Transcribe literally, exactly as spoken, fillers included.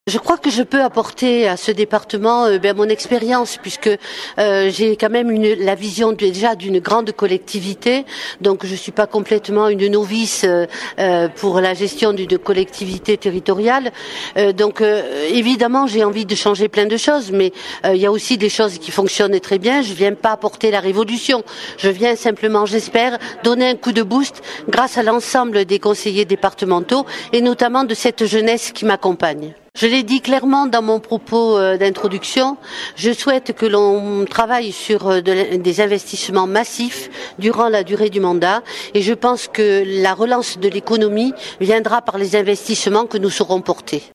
Je crois que je peux apporter à ce département euh, ben, mon expérience, puisque euh, j'ai quand même une, la vision déjà d'une grande collectivité, donc je suis pas complètement une novice euh, euh, pour la gestion d'une collectivité territoriale. Euh, donc euh, évidemment j'ai envie de changer plein de choses, mais euh, il y a aussi des choses qui fonctionnent très bien. Je viens pas apporter la révolution, je viens simplement, j'espère, donner un coup de boost grâce à l'ensemble des conseillers départementaux et notamment de cette jeunesse qui m'accompagne. Je l'ai dit clairement dans mon propos d'introduction, je souhaite que l'on travaille sur de, des investissements massifs durant la durée du mandat et je pense que la relance de l'économie viendra par les investissements que nous saurons porter.